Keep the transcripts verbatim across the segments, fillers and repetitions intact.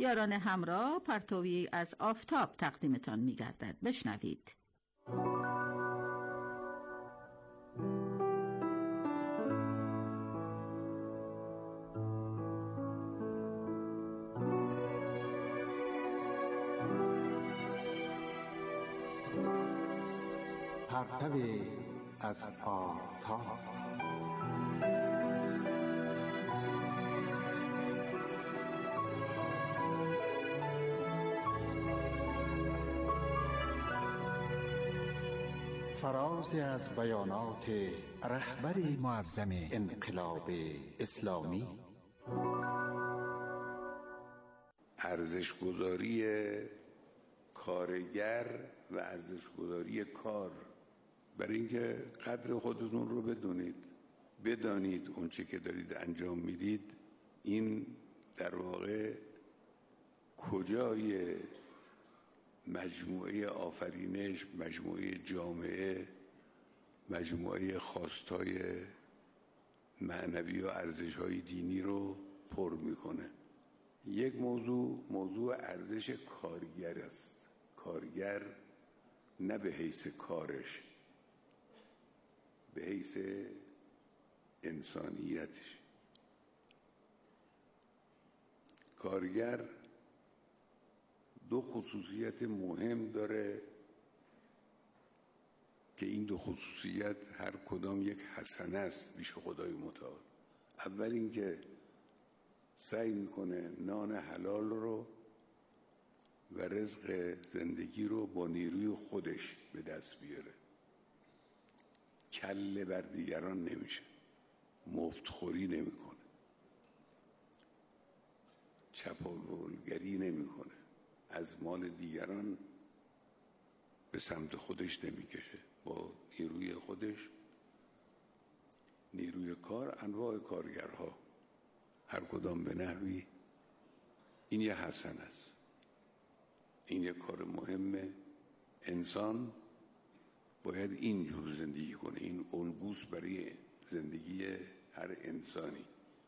یاران همراه پرتوی از آفتاب تقدیمتان می گردد. بشنوید. پرتوی از آفتاب. فرازی از بیانات رهبر معظم انقلاب اسلامی. ارزش‌گذاری کارگر و ارزش‌گذاری کار، برای اینکه قدر خودتون رو بدونید، بدانید اون چه که دارید انجام میدید این در واقع کجای مجموعه آفرینش، مجموعه جامعه، مجموعه خواستای معنوی و ارزش‌های دینی رو پر میکنه. یک موضوع موضوع ارزش کارگر است. کارگر نه به حیث کارش، به حیث انسانیتش. کارگر دو خصوصیت مهم داره که این دو خصوصیت هر کدام یک حسنه است پیش خدای متعال. اول اینکه سعی میکنه نان حلال رو و رزق زندگی رو با نیروی خودش به دست بیاره. کله بر دیگران نمیشه، مفتخوری نمیکنه، چپاولگری نمیکنه، از مال دیگران به سمت خودش نمیکشه. با نیروی خودش، نیروی کار، انواع کارگرها هر کدام به نحوی، این یه حسن است، این یه کار مهمه. انسان باید اینجور زندگی کنه. این الگوست برای زندگی هر انسانی.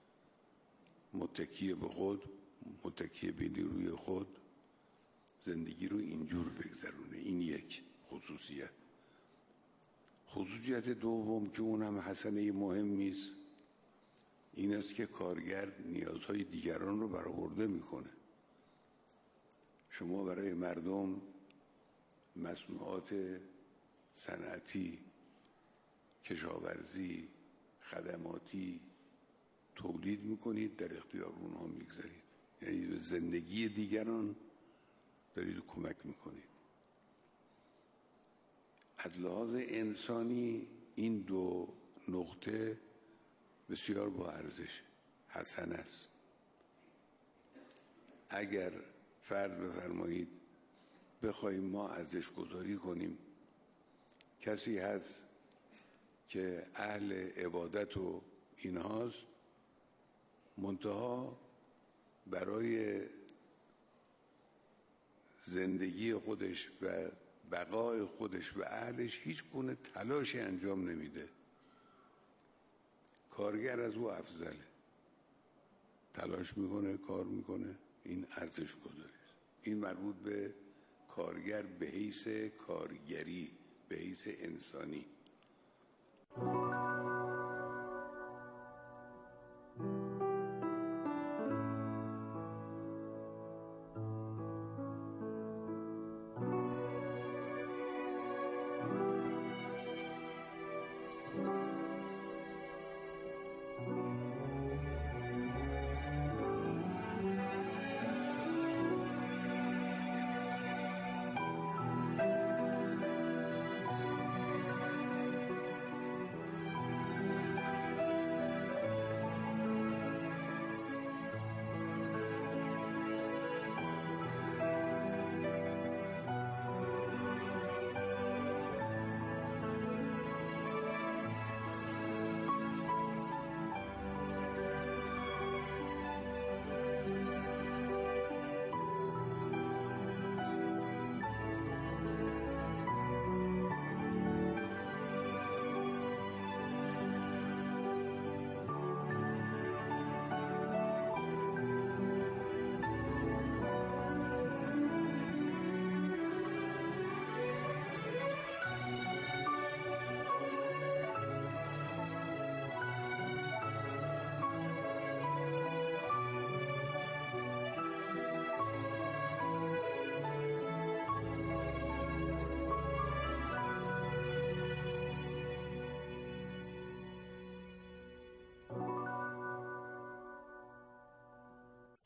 متکی به خود، متکی به نیروی خود، زندگی رو اینجور بگذرونه. این یک خصوصیت. خصوصیت دوم که اون هم حسنه مهمی است، این است که کارگر نیازهای دیگران رو برآورده میکنه. شما برای مردم مصنوعات صنعتی، کشاورزی، خدماتی تولید میکنید، در اختیار اونها میگذارید، یعنی به زندگی دیگران دارید کمک میکنید. از لحاظ انسانی این دو نقطه بسیار با ارزش، حسن است. اگر فرض بفرمایید بخوایم ما ارزش گذاری کنیم، کسی هست که اهل عبادت و اینهاست، منتها برای زندگی خودش و بقای خودش و اهلش هیچ گونه تلاشی انجام نمیده، کارگر از او افضله، تلاش میکنه، کار میکنه، این ارزش گذاری است. این مربوط به کارگر به حیث کارگری، به حیث انسانی.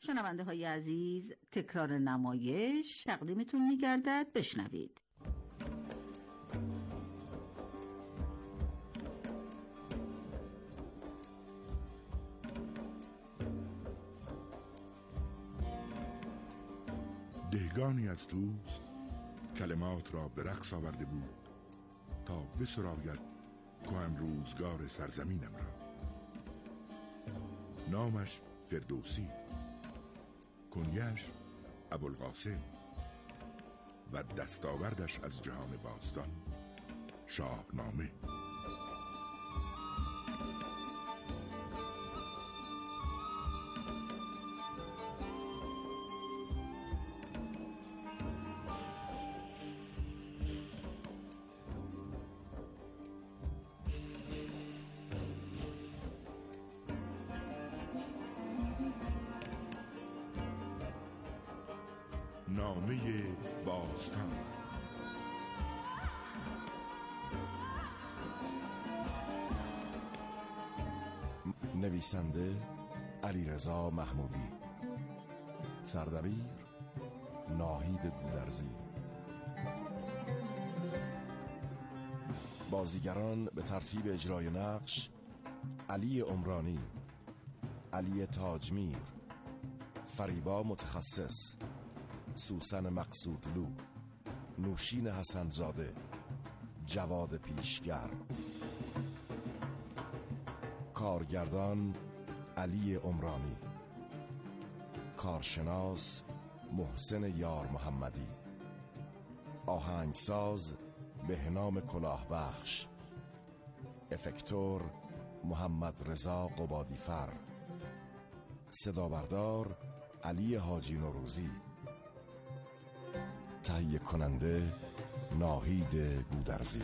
شنونده های عزیز، تکرار نمایش تقدیمتون می‌گردد. بشنوید. دهگانی از دوست کلمات را به رقص آورده بود تا بسراید کهن روزگار سرزمینم را. نامش فردوسی، کنیش ابوالقاسم و دستاوردش از جهان باستان شاهنامه. نامه باستان. نویسنده علیرضا محمودی، سردبیر ناهید گودرزی. بازیگران به ترتیب اجرای نقش: علی عمرانی، علی تاجمیر، فریبا متخصص، سوسن مقصودلو، نوشین حسنزاده، جواد پیشگر. کارگردان علی عمرانی، کارشناس محسن یار محمدی، آهنگساز بهنام کلاهبخش، افکتور محمد رضا قبادیفر، صدابردار علی حاجی نوروزی، تهیه کننده ناهید گودرزی.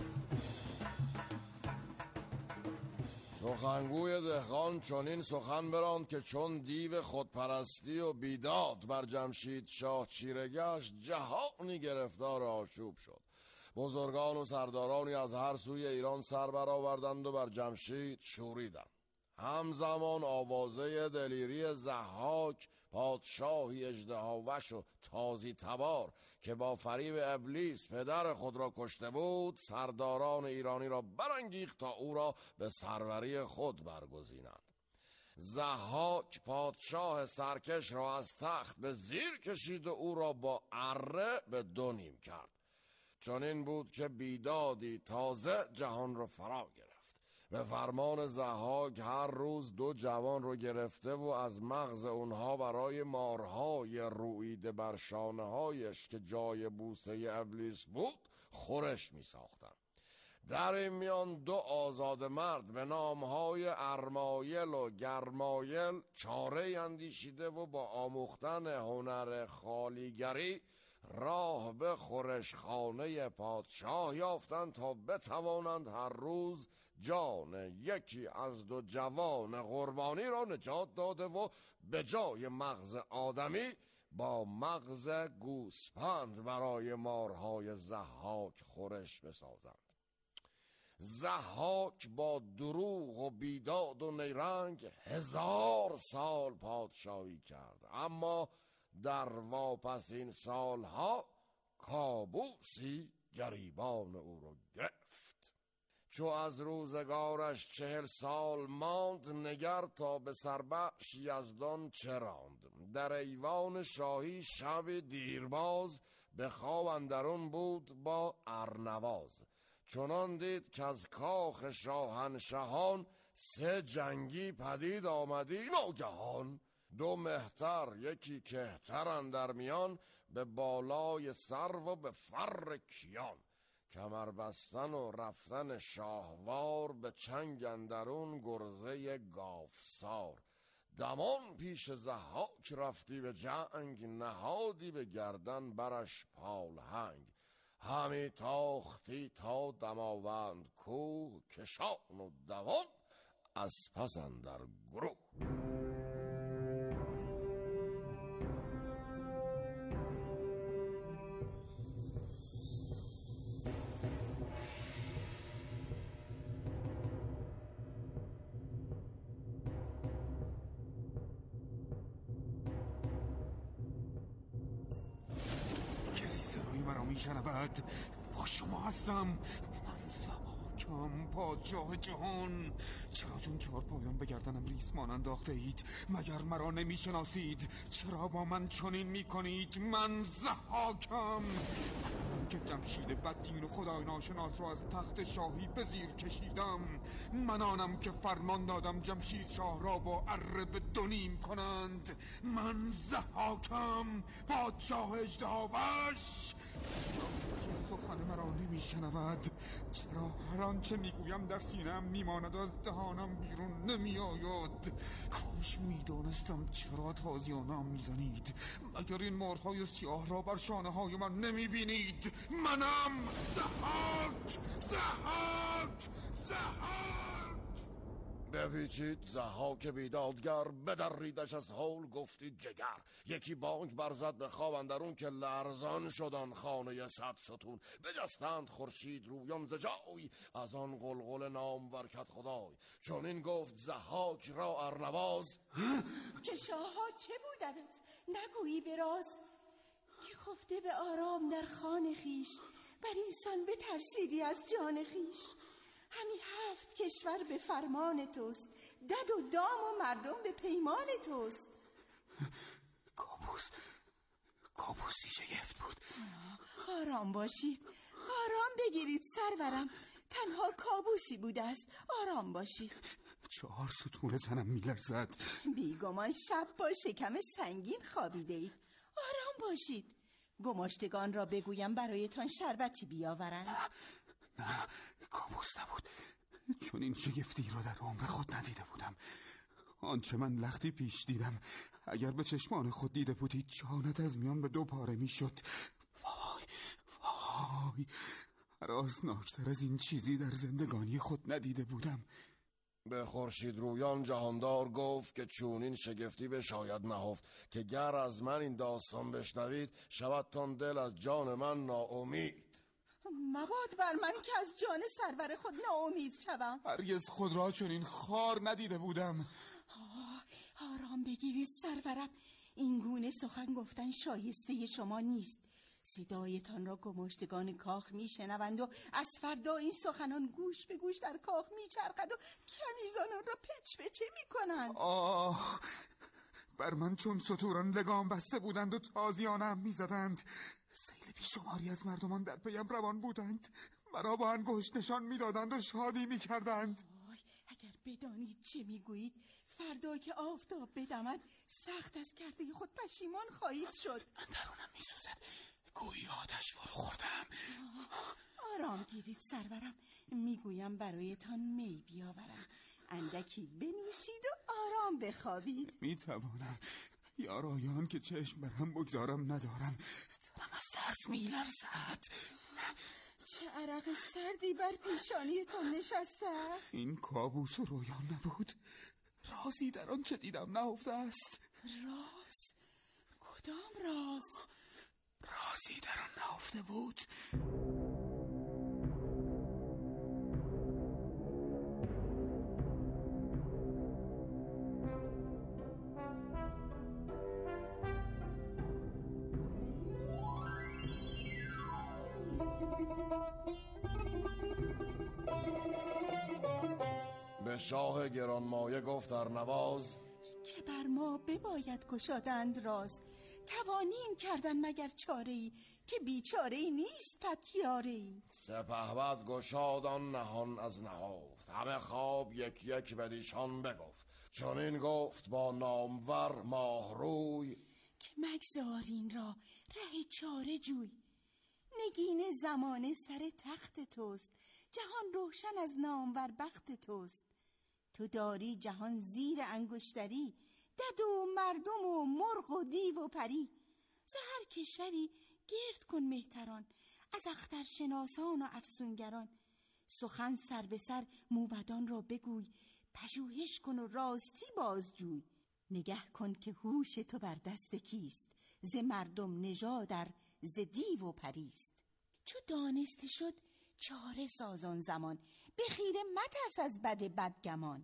سخنگوی دهقان چنین سخن براند که چون دیو خودپرستی و بیداد بر جمشید شاه چیره گشت، جهانی گرفتار آشوب شد. بزرگان و سردارانی از هر سوی ایران سر برآوردند و بر جمشید شوریدند. همزمان آوازه دلیری ضحاک، پادشاهی اژدهاوش و تازی تبار که با فریب ابلیس پدر خود را کشته بود، سرداران ایرانی را برانگیخت تا او را به سروری خود برگزینند. ضحاک پادشاه سرکش را از تخت به زیر کشید و او را با اره به دو نیم کرد. چنین بود که بیدادی تازه جهان را فرا گرفت. به فرمان ضحاک هر روز دو جوان رو گرفته و از مغز اونها برای مارهای رویده بر شانه‌هایش که جای بوسه ابلیس بود خورش می ساختن. در این میان دو آزاد مرد به نامهای ارمایل و گرمایل چاره اندیشیده و با آموختن هنر خالیگری راه به خورشخانه پادشاه یافتند تا بتوانند هر روز جان یکی از دو جوان قربانی را نجات داده و به جای مغز آدمی با مغز گوسپند برای مارهای ضحاک خورش بسازند. ضحاک با دروغ و بیداد و نیرنگ هزار سال پادشاهی کرد، اما در واپسین سالها کابوسی گریبان او را گرفت. چو از روزگارش چهل سال ماند، نگر تا به سربخش یزدان چه راند. در ایوان شاهی شب دیرباز، به خواب اندرون بود با ارنواز. چنان دید که از کاخ شاهنشهان سه جنگی پدید آمدی ناگهان. دو مهتر یکی کهتر اندر میان، به بالای سرو و به فر کیان. کمر بستن و رفتن شاهوار، به چنگ اندرون گرزه گاوسار. دمان پیش ضحاک رفتی به جنگ، نهادی به گردن برش پالهنگ. همی تاختی تا دماوند کوه، کشان و دوان از پس اندر گروه. مرا میشنود. با شما هستم، من زهاکم، پادشاه جهان. چرا چون چهار پایان به گردنم ریسمان انداخته اید؟ مگر مرا نمیشناسید؟ چرا با من چنین میکنید؟ من زهاکم، من که جمشید بددین و خدای ناشناس را از تخت شاهی به زیر کشیدم. من آنم که فرمان دادم جمشید شاه را با اره به دو نیم کنند. من زهاکم، پادشاه اژدهاوش. چرا کسی سخن مرا نمیشنود؟ چرا هر آنچه میگویم در سینه‌ام میماند و از دهانم بیرون نمیآید؟ کاش میدانستم چرا تازیانم میزنید. مگر این مردهای سیاه را بر شانه های من نمیبینید؟ منم زهاک، زهاک، زهاک. بپیچید زهاک بیدادگر، بدریدش از هول گفتید جگر. یکی بانگ برزد به خواب اندرون که لرزان شدن خانه صد ستون. بجستند خورشید رویان ز جای، از آن غلغل نام ورکت خدای. چون این گفت زهاک را ارنواز، که شاها چه بودنت نگویی براز؟ که خفته به آرام در خان خیش، بر اینسان بترسیدی از جان خیش. همی هفت کشور به فرمان توست، دد و دام و مردم به پیمان توست. کابوس، کابوسی شگفت بود. آرام باشید، آرام بگیرید سرورم. تنها کابوسی بوده است، آرام باشید. چهار ستون تنم میلرزد. بیگمان شب با شکم سنگین خوابیده اید. آرام باشید. گماشتگان را بگویم برایتان شربتی بیاورند. نه, نه کابوس نبود. چون این شگفتی را در عمر خود ندیده بودم. آنچه من لختی پیش دیدم اگر به چشمان خود دیده بودید جانت از میان به دو پاره می شد. وای وای، هراسناکتر از این چیزی در زندگانی خود ندیده بودم. به خورشید رویان جهاندار گفت که چون این شگفتی به شاید نهفت. که گر از من این داستان بشنوید، شودتان دل از جان من ناامید. مباد بر من که از جان سرور خود ناامید شوم. هرگز خود را چون این خار ندیده بودم. آه، آرام بگیرید سرورم. این گونه سخن گفتن شایسته شما نیست. صدایتان را گماشتگان کاخ میشنوند و از فردا این سخنان گوش به گوش در کاخ میچرخد و کنیزان را پچ پچه میکنند. آه، بر من چون ستوران لگام بسته بودند و تازیانم میزدند. سیل بیشماری از مردمان در پیم روان بودند. مرا با انگشت نشان میدادند و شادی میکردند. آی، اگر بدانید چه میگویید، فردا که آفتاب بدمد سخت از کرده خود پشیمان خواهید شد. من درونم میسوزد، گویی آتش فرو خوردم. آرام گیرید سرورم. میگویم برایتان می بیاورم. اندکی بنوشید و آرام بخوابید. میتوانم یارایان که چشم بر هم بگذارم ندارم. دلم از ترس میلرزد. چه عرق سردی بر پیشانیتان نشسته است. این کابوس و رویان نبود. رازی در آن چه دیدم نهفته است. راز؟ کدام راز؟ رازی در آن نهفته بود. به شاه گرانمایه گفت ارنواز که بر ما بباید گشادند راز. توانیم کردن مگر چاره‌ای که بیچاره‌ای نیست پتیاره‌ای. سپهبد گشادان نهان از نهفت، همه خواب یک یک بدیشان بگفت. چون این گفت با نامور ماه روی که مگذارین را ره چاره جوی. نگین زمانه سر تخت توست، جهان روشن از نامور بخت توست. تو داری جهان زیر انگشتری، دد و مردم و مرغ و دیو و پری. ز هر کشوری گرد کن مهتران، از اخترشناسان و افسونگران. سخن سر به سر موبدان را بگوی، پژوهش کن و راستی بازجوی. نگه کن که هوش تو بر دست کیست، ز مردم نژادر ز دیو و پریست. چو دانسته شد چاره سازان زمان، به خیره مترس از بد بدگمان.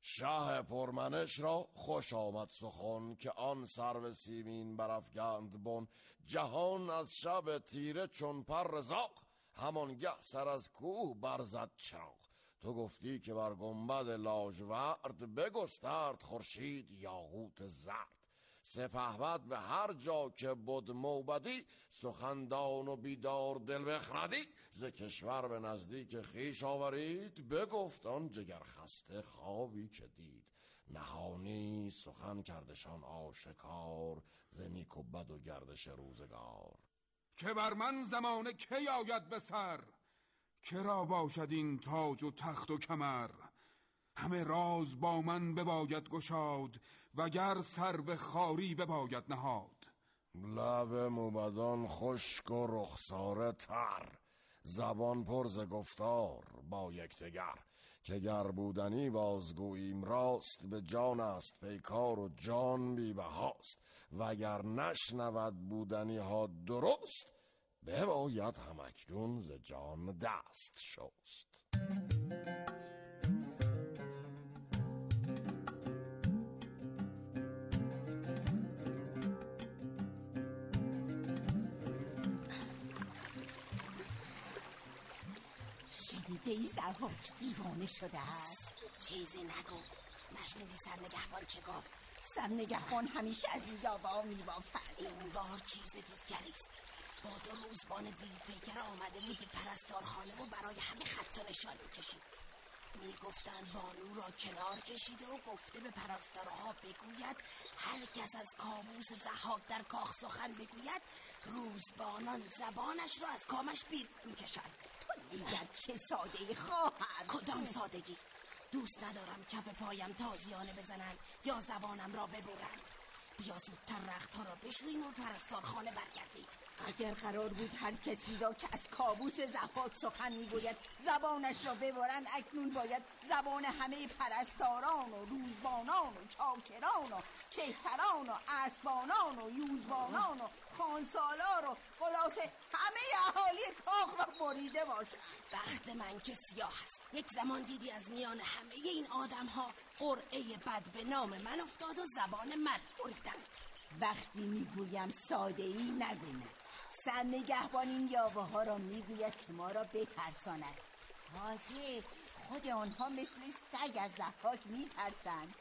شه پرمنش را خوش آمد سخن، که آن سرو سیمین برافگند بن. جهان از شب تیره چون پر زاغ، همانگه سر از کوه برزد چراغ. تو گفتی که بر گنبد لاژورد، بگسترد خورشید یاقوت زرد. سپهبد به هر جا که بود موبدی، سخندان و بیدار دل بخردی. ز کشور به نزدیک خویش آورید، بگفت آن جگر خسته خوابی که دید. نهانی سخن کردشان آشکار، ز نیک و بد و گردش روزگار. که بر من زمانه کی آید به سر، که را باشد این تاج و تخت و کمر. همه راز با من بباید گشاد، وگر سر به خاری بباید نهاد. لب موبدان خشک و رخساره تر، زبان پر ز گفتار با یکدیگر. که گر بودنی بازگوییم راست، به جان است پیکار و جان بی بهاست. وگر نشنود بودنی ها درست، بباید همکنون ز جان دست شست. شنیده ای ضحاک دیوانه شده است؟ چیزی نگو. نشنیدی سرنگهبان چه گفت؟ سرنگهبان همیشه از این یاوه‌ها میبافد. این بار چیز دیگریست. با دو روزبان دیوپیکر آمده بود به پرستارخانه و برای همه خط و نشان میکشید. میگفتند بانو را کنار کشیده و گفته به پرستارها بگوید هر کس از کابوس ضحاک در کاخ سخن بگوید، روزبانان زبانش را از کامش بیرون میکشند. تو دیگر چه ساده‌ای خواهد؟ کدام سادگی؟ دوست ندارم کف پایم تازیانه بزنند یا زبانم را ببرند. بیا زودتر رختها را بشوییم و پرستارخانه برگردیم. اگر قرار بود هر کسی را که از کابوس ضحاک سخن میگوید زبانش را ببرند، اکنون باید زبان همه پرستاران و روزبانان و چاکران و کهتران و اسبانان و یوزبانان و خانسالار و خلاصه همه اهالی کاخ را بریده باشد. بخت من که سیاه است. یک زمان دیدی از میان همه این آدم ها قرعه بد به نام من افتاد و زبان من بریدند. وقتی میگویم ساده ای نگویم. سرنگهبان این یاوه ها را میگوید که ما را بترساند. تازه خود آنها مثل سگ از ضحاک میترسند.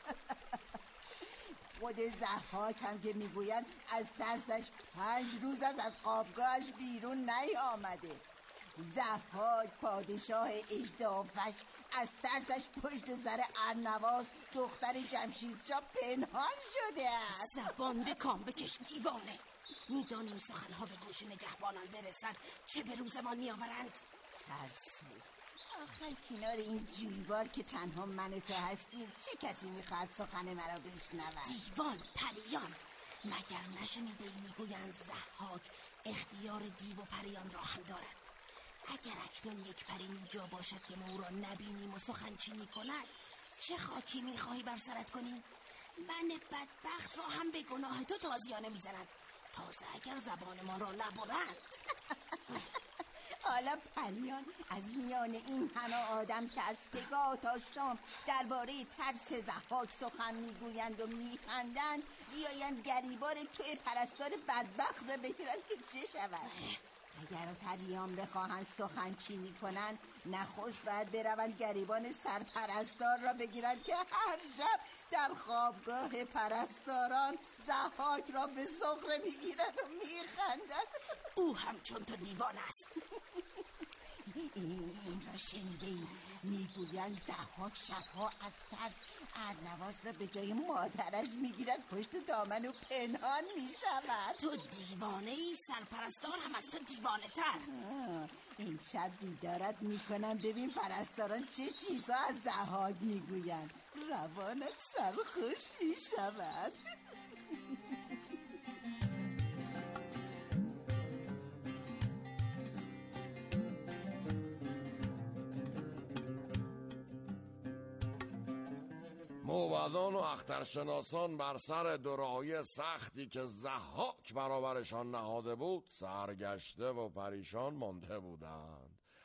خود ضحاک هم که میگوید از ترسش پنج روز از از خوابگاهش بیرون نیامده. ضحاک پادشاه اژدافش از ترسش پشت سر ارنواز دختر جمشیدشاه پنهان شده است. زبان به کام بکش دیوانه. میدانیم سخنها به گوش نگهبانان برسد چه به روزمان میآورند. ترسو آخر کنار این جویبار که تنها من و تو هستیم چه کسی میخواد سخن مرا بشنود؟ دیوان پریان. مگر نشنیده ای میگویند ضحاک اختیار دیو و پریان را هم دارد. اگر اکنون یک پری اینجا باشد که ما او را نبینیم و سخنچینی کند، چه خاکی میخواهی بر سرت کنیم؟ من بدبخت را هم به گناه تو تازیانه میزنند، تازه اگر زبانمان را نبرند. حالا پریان از میان این همه آدم که از پگاه تا شام درباره ترس ضحاک سخن میگویند و میخندند بیایند گریبان توی پرستار بدبخت را بگیرند که چه شود؟ اگر پریان بخواهند سخن چینی کنند، نخست باید بروند گریبان سرپرستار را بگیرند که هر شب در خوابگاه پرستاران ضحاک را به سخره میگیرد و میخندد. او هم چون تو دیوان است. این را شنیده ای؟ میگویند ضحاک شبها از ترس ارنواز را به جای مادرش میگیرد پشت دامن و پنهان میشود. تو دیوانه ای، سرپرستار هم از تو دیوانه تر. این شب بیدارت میکنم ببین پرستاران چه چیزا از ضحاک میگویند. روانت سرخوش میشود. موبدان و اخترشناسان بر سر دراعی سختی که ضحاک برابرشان نهاده بود سرگشته و پریشان مانده بودند.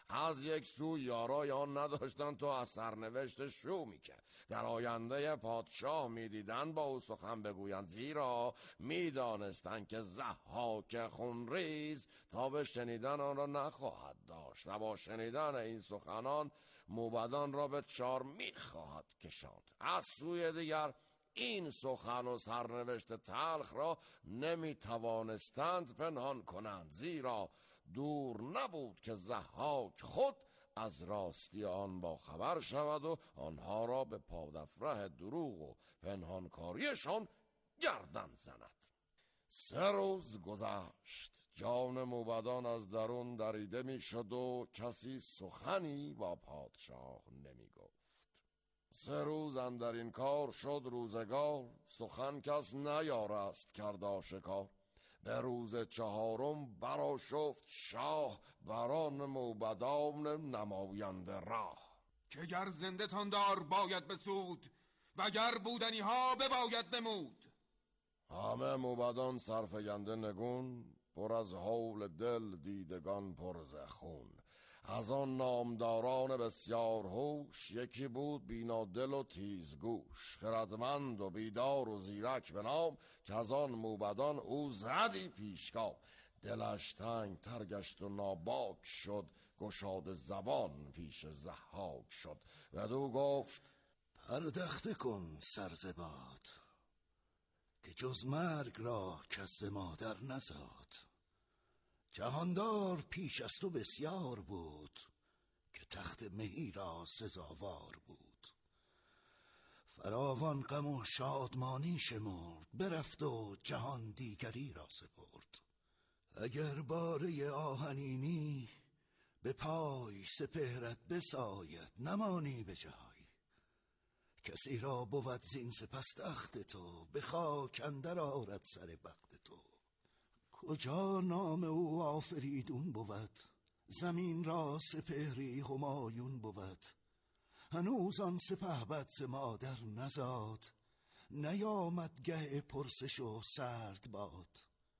از یک سو یارای آن نداشتند تو از سرنوشت شو میکرد. در آینده پادشاه میدیدند با او سخن بگویند، زیرا میدانستند که ضحاک خونریز تا به شنیدن آن را نخواهد داشت و با شنیدن این سخنان موبدان را به چار میخواهد کشاند. از سوی دیگر این سخن و سرنوشت تلخ را نمیتوانستند پنهان کنند، زیرا دور نبود که ضحاک خود از راستی آن با خبر شود و آنها را به پادفره دروغ و پنهانکاریشان گردن زند. سه روز گذشت، جان موبدان از درون دریده می شد و کسی سخنی با پادشاه نمی گفت. سه روز اندر این کار شد روزگار، سخن کس نیارست کرد آشکار. به روز چهارم برآشفت شاه، بران موبدان نماینده راه. که گر زنده تان دار باید بسود، وگر بودنی ها بباید نمود. همه موبدان سرفگنده نگون، پر از هول دل دیدگان پر ز خون. از آن نامداران بسیار هوش، یکی بود بینادل و تیزگوش. خردمند و بیدار و زیرک به نام، که از آن موبدان او زدی پیشگام. دلش تنگ تر گشت و ناباک شد، گشاد زبان پیش ضحاک شد. بدو گفت پردخته کن سرزباد، که جز مرگ را کس مادر نزاد. جهاندار پیش از تو بسیار بود، که تخت مهی را سزاوار بود. فراوان غم و شادمانی شمرد، برفت و جهان دیگری را سپرد. اگر باره آهنینی، به پای سپهرت بساید نمانی به جای. کسی را بود زین سپس تخت تو، به خاک اندر آرد سر بخت تو. کجا نام او آفریدون بود، زمین را سپهری همایون بود. هنوز آن سپهبد ز مادر نزاد، نیامد گه پرسش و سرد باد.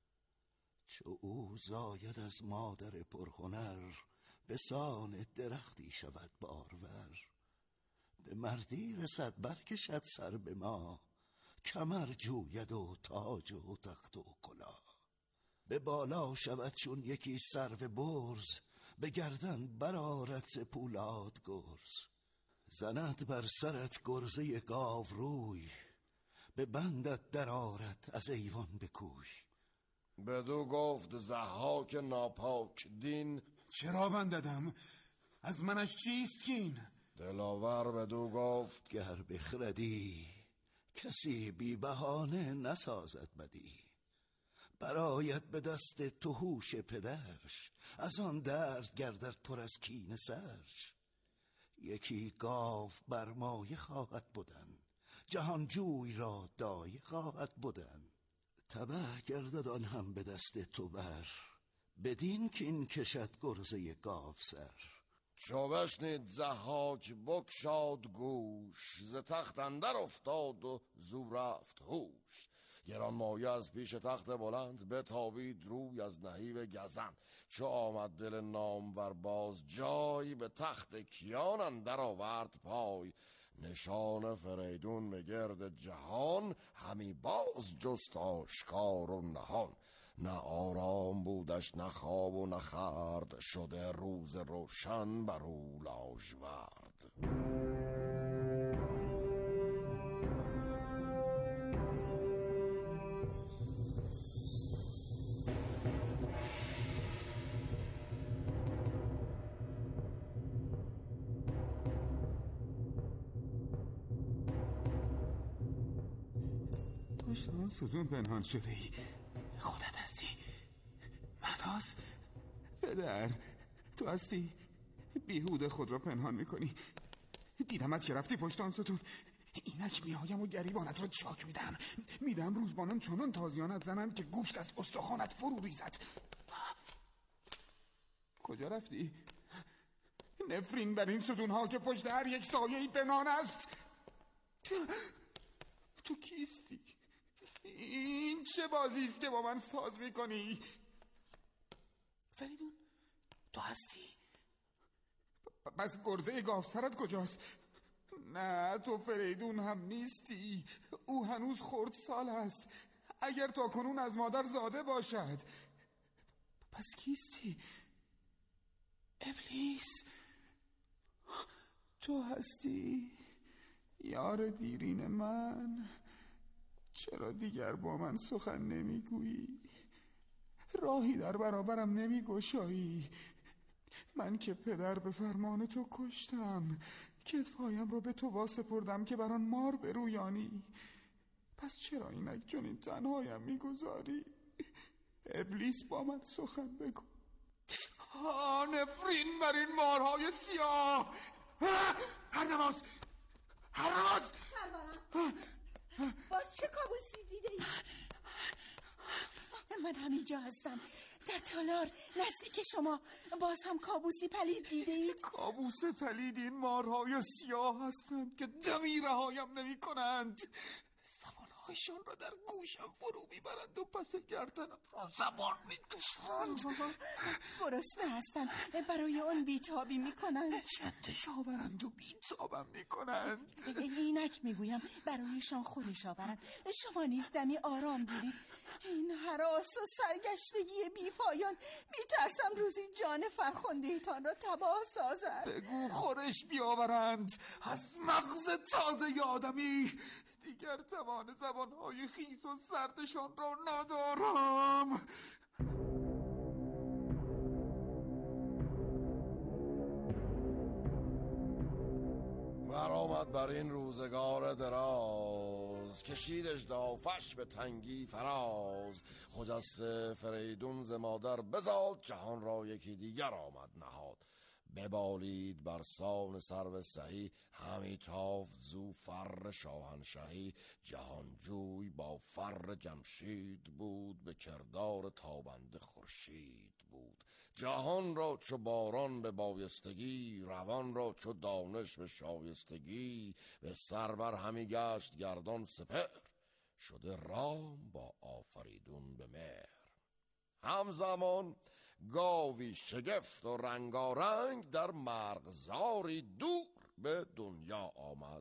چو او زاید از مادر پرهنر، به سان درختی شود بارور. به مردی رسد برکشد سر به ما، کمر جوید و تاج و تخت و کلاه. به بالا شود چون یکی سرو برز، به گردن برآرد ز پولاد گرز. زند بر سرت گرزه گاو روی، به بندت در آرد از ایوان به کوی. بدو گفت ضحاک ناپاک دین، چرا بنددم؟ از منش چیست کین؟ دلاور بدو گفت گر بخردی، کسی بی بهانه نسازد بدی. برآید به دست تو هوش پدرش، از آن درد گردد پر از کینه سرش. یکی گاو بر مایه خواهد بودن، جهان جوی را دایه خواهد بودن. تبه گردد آن هم به دست تو بر، بدین کین کشد گرزه گاو سر. چو بشنید ضحاک بگشاد گوش، ز تخت اندر افتاد و زو رفت هوش. گران مایه از پیش تخت بلند، بتابید روی از نهیب گزند. چو آمد دل نامور باز جای، به تخت کیان اندر آورد پای. نشان فریدون به گرد جهان، همی باز جست آشکار و نهان. نه آرام بودش نه خواب و نه خورد، شده روز روشن بر او لاژورد. پشت آن ستون پنهان شده ای، خودت هستی؟ مهناز پدر، تو هستی؟ بیهوده خود را پنهان میکنی. دیدمت که رفتی پشت آن ستون. اینک میایم و گریبانت را چاک میدم. میدم روزبانان چنان تازیانت زنند که گوشت از استخوانت فرو ریزد. کجا رفتی؟ نفرین بر این ستون ها که پشت هر یک سایه‌ای پنهان است. تو کیستی؟ این چه بازیست که با من ساز میکنی؟ فریدون، تو هستی؟ پس گرزه گاوسرت کجاست؟ نه تو فریدون هم نیستی، او هنوز خردسال است. اگر تا کنون از مادر زاده باشد. پس کیستی؟ ابلیس تو هستی؟ یار دیرین من، چرا دیگر با من سخن نمیگویی؟ راهی در برابرم نمیگشایی؟ من که پدر به فرمان تو کشتم، کتفایم را به تو واسپردم که بران مار برویانی. پس چرا اینک چنین تنهایم میگذاری؟ ابلیس با من سخن بگو. آه نفرین بر این مارهای سیاه. هرنواز هرنواز باز چه کابوسی دیده ای؟ من همینجا هستم، در تالار نزدیک شما. باز هم کابوسی پلید دیده اید؟ کابوس پلید این مارهای سیاه هستند که دمی رهایم نمی کنند. زبانهایشان را در گوشم فرو میبرند و پس گردنم را زبان میکشند. گرسنه هستند، برای آن بیتابی میکنند. چندش آورند و بیتابم میکنند. اینک میگویم برایشان خورش آورند. شما نیز دمی آرام گیرید. این هراس و سرگشتگی بی پایان، میترسم روزی جان فرخنده ایتان را تباه سازد. بگو خورش بیاورند از مغز تازه آدمی. دیگر توان زبانهای خیس و سردشان را ندارم. برآمد بر این روزگار دراز، کشید اژدافش به تنگی فراز. خجسته فریدون ز مادر بزاد، جهان را یکی دیگر آمد نهاد. ببالید بر سان سرو سهی، همی تافت زو فر شاهنشهی. جهانجوی با فر جمشید بود، به کردار تابنده خورشید بود. جهان را چو باران به بایستگی، روان را چو دانش به شایستگی. به سر بر همی گشت گردان سپر، شده رام با آفریدون به مهر. همزمان گاوی شگفت و رنگارنگ، در مرغزاری دور به دنیا آمد.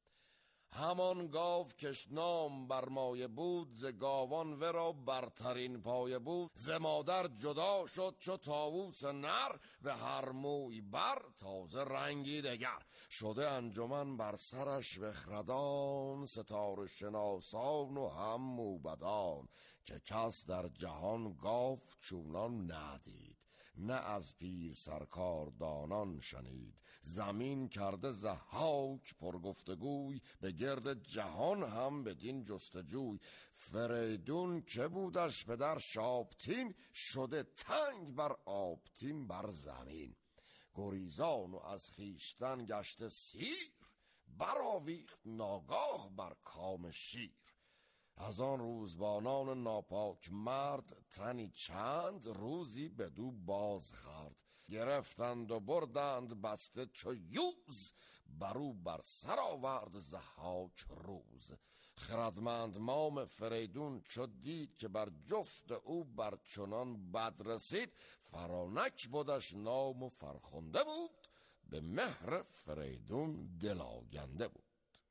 همان گاو کش نام بر مایه بود، ز گاوان ورا برترین پایه بود. ز مادر جدا شد چو طاووس نر، به هر موی بر تازه رنگی دگر. شده انجمن بر سرش بخردان، ستاره شناسان و هم موبدان. که کس در جهان گاو چونان ندید، نه از پیر سرکار دانان شنید. زمین کرده ضحاک پرگفتگوی، به گرد جهان هم بدین جستجوی. فریدون که بودش پدر شاپتین، شده تنگ بر آبتین بر زمین. گریزان و از خیشتن گشته سیر، برآویخت ناگاه بر کام شیر. از آن روزبانان ناپاک مرد، تنی چند روزی بدو باز خورد. گرفتند و بردند بسته چو یوز، برو بر سر آورد ضحاک روز. خردمند مام فریدون چو دید، که بر جفت او بر چنان بد رسید. فرانک بودش نام و فرخنده بود، به مهر فریدون دل آگنده بود.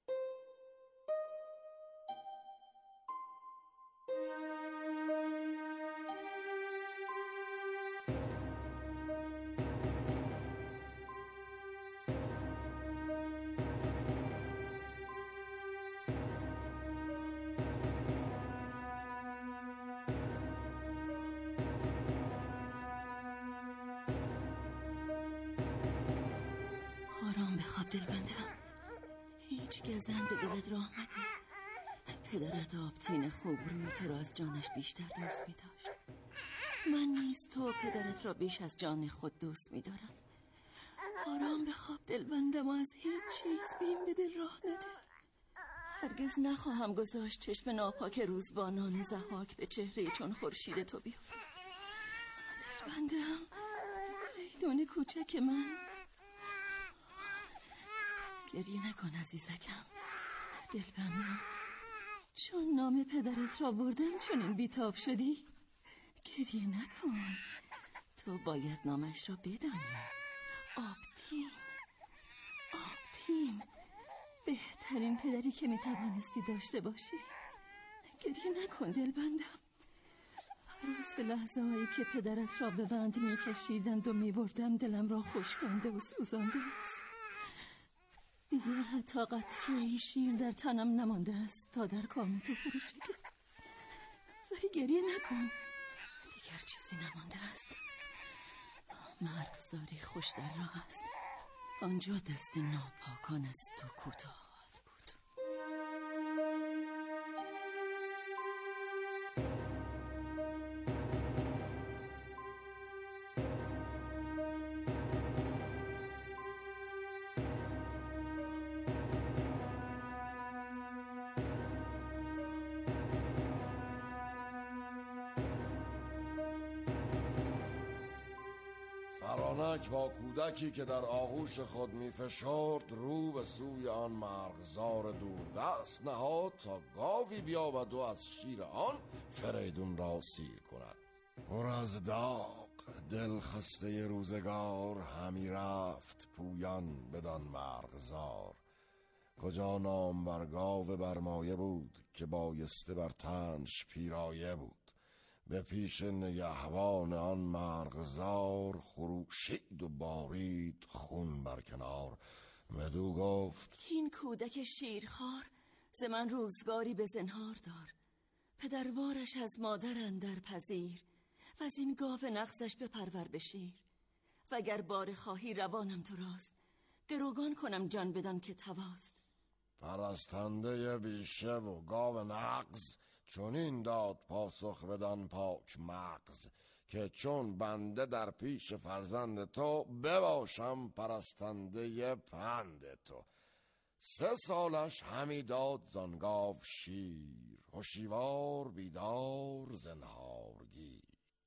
آرام بخواب دلبندم، هیچ گزن به دلت راه مده. پدرت آبتین خوب روی تو را از جانش بیشتر دوست می داشت. من نیز تو پدرت را بیش از جان خود دوست می دارم. آرام بخواب دلبندم و از هیچ چیز بیم به دل راه نده. هرگز نخواهم گذاشت چشم ناپاک روزبانان ضحاک به چهره چون خورشید تو بیفته. دلبندم، فریدون کوچک من، گریه نکن عزیزکم. دلبندم، چون نام پدرت را بردم چون بیتاب شدی. گریه نکن، تو باید نامش را بدانی. آبتین. کین، بهترین پدری که میتوانستی داشته باشی. گریه نکن دلبندم. راست لحظه هایی که پدرت را به بند میکشیدند و میبردم دلم را خشکانده و سوزانده است. دیگر حتی قطره‌ای شیر در تنم نمانده است تا در کام تو فرو چکم. ولی گریه نکن، دیگر چیزی نمانده است. مرغزاری خوش در راه است، آنجا دست ناپاکان از تو کوتاه خواهد بود. فرانک با کودکی که در آغوش خود می فشرد رو به سوی آن مرغزار دوردست نهاد تا گاوی بیابد و از شیر آن فریدون را سیر کند. پر از داغ دل خسته روزگار همی رفت پویان بدان مرغزار. کجا نام بر گاو برمایه بود که بایسته بر تنش پیرایه بود. به پیش نگهبان آن مرغزار خروشید و بارید خون بر کنار. بدو گفت این کودک شیرخوار ز من روزگاری به زنهار دار. پدروارش از مادر اندر پذیر و از این گاو نغزش بپرور به شیر. وگر بار خواهی روانم تو راست، گروگان کنم جان بدان که تواست. پرستنده بیشه و گاو نغز چونین داد پاسخ بدان پاک مغز که چون بنده در پیش فرزند تو بباشم پرستنده پند تو. سه سالش همی داد زانگاو شیر هوشیوار بیدار زنهارگیر.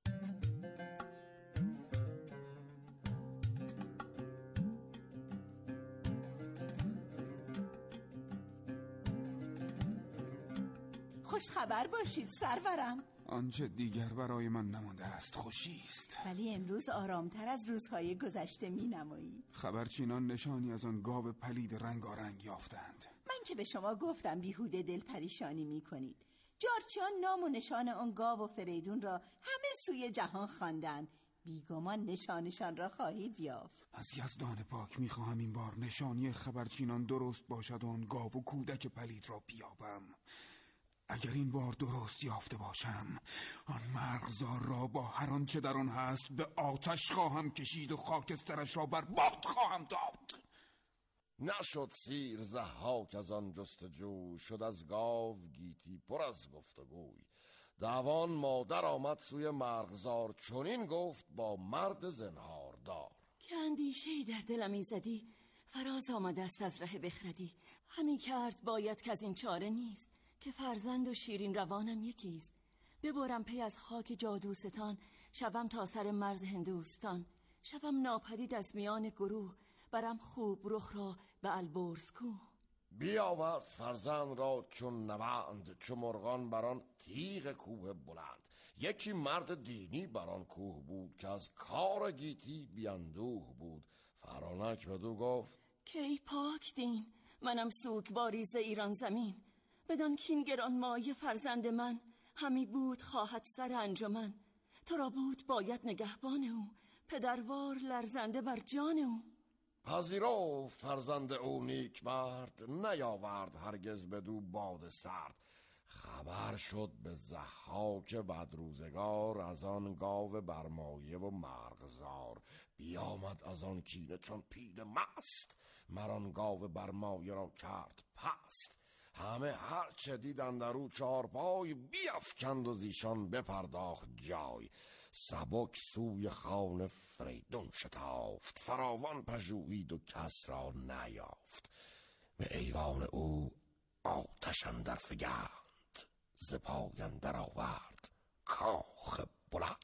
خوش خبر باشید سرورم. آنچه دیگر برای من نمانده است خوشی است. ولی امروز آرامتر از روزهای گذشته می نمایید. خبرچینان نشانی از آن گاو پلید رنگارنگ یافتند. من که به شما گفتم بیهوده دل پریشانی می کنید. جارچیان نام و نشان آن گاو و فریدون را همه سوی جهان خواندند. بیگمان نشانشان را خواهید یافت. از یزدان پاک میخواهم این بار نشانی خبرچینان درست باشد و آن گاو و کودک پلید را بیابم. اگر این بار درست یافته باشم آن مرغزار را با هر آنچه در آن هست به آتش خواهم کشید و خاکسترش را بر باد خواهم داد. نشد سیر ضحاک از آن جستجو شد از گاو گیتی پر از گفتگوی. دوان مادر آمد سوی مرغزار چنین گفت با مرد زنهار دار. که اندیشه‌ای در دلم ایزدی فراز آمده است از ره بخردی. همین کرد باید که از این چاره نیست که فرزند و شیرین روانم یکیست. ببرم پی از خاک جادوستان شوم تا سر مرز هندوستان. شوم ناپدید از میان گروه برم خوب رخ را به البرز کوه. بیاورد فرزند را چون نوند چو مرغان بران تیغ کوه بلند. یکی مرد دینی بران کوه بود که از کار گیتی بیندوه بود. فرانک بدو گفت که ای پاک دین منم سوگواری ز ایران زمین. بدان کین گران مایه فرزند من همی بود خواهد سر انجمن. تو را بود باید نگهبان او پدروار لرزنده بر جان او. پذیرفت فرزند او نیک مرد نیاورد هرگز بدو باد سرد. خبر شد به ضحاک بدروزگار از آن گاو برمایه و مرغزار. بیامد از آن کینه چون پیل مست مران گاو برمایه را کرد پست. همه هر چه دیدن در او چهار پای بیفکند و زیشان بپرداخت جای. سبک سوی خان فریدون شتافت فراوان پژوهید و کس را نیافت. به ایوان او آتش اندر فگند ز پای اندر آورد کاخ بلند.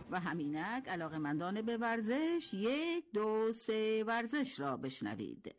و همینک علاقه‌مندان به ورزش یک دو سه ورزش را بشنوید.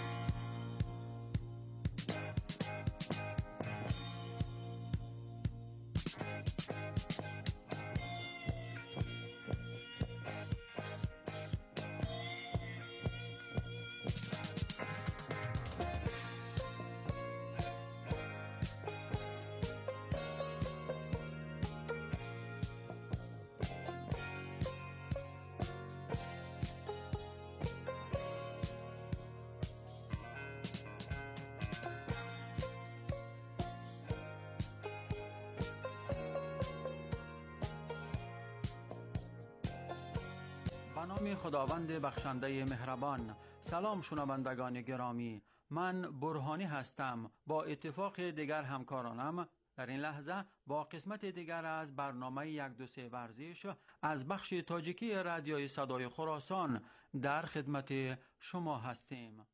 به نام خداوند بخشنده مهربان. سلام شنوندگان گرامی، من برهانی هستم. با اتفاق دیگر همکارانم در این لحظه با قسمت دیگر از برنامه یک دو سه ورزش از بخش تاجیکی رادیوی صدای خراسان در خدمت شما هستیم.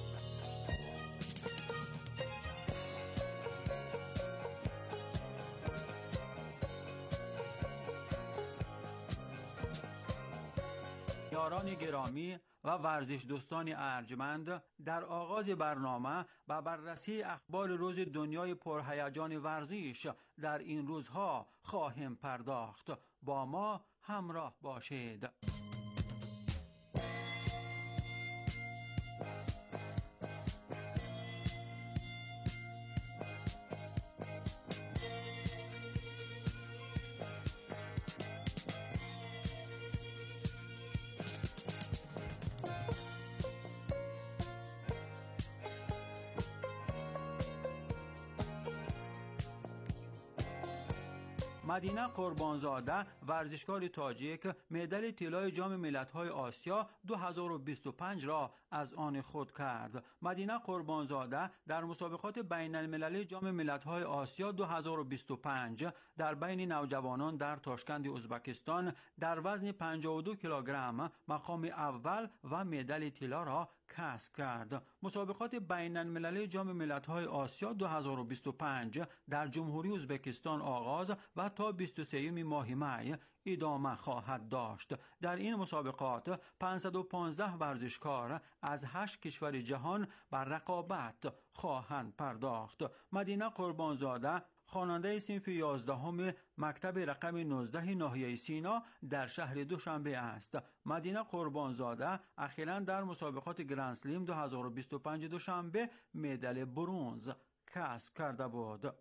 یاران گرامی و ورزش دوستان ارجمند، در آغاز برنامه به بررسی اخبار روز دنیای پرهیجان ورزش در این روزها خواهیم پرداخت. با ما همراه باشید. مدینه قربانزاده ورزشکار تاجیک مدال طلای جام ملت‌های آسیا دو هزار و بیست و پنج را از آن خود کرد. مدینه قربانزاده در مسابقات بین المللی جام ملت‌های آسیا دو هزار و بیست و پنج در بین نوجوانان در تاشکند ازبکستان در وزن پنجاه و دو کیلوگرم مقام اول و مدال طلا را کسب کرد. مسابقات بین المللی جام ملت‌های آسیا دو هزار و بیست و پنج در جمهوری ازبکستان آغاز و تا بیست و سوم ماه می ادامه خواهد داشت. در این مسابقات پانصد و پانزده ورزشکار از هشت کشور جهان بر رقابت خواهند پرداخت. مدینه قربانزاده خواننده صنف یازدهم مکتب رقم نوزده ناحیه سینا در شهر دوشنبه است. مدینه قربانزاده اخیراً در مسابقات گرند اسلم دو هزار و بیست و پنج دوشنبه مدال برنز کسب کرده بود.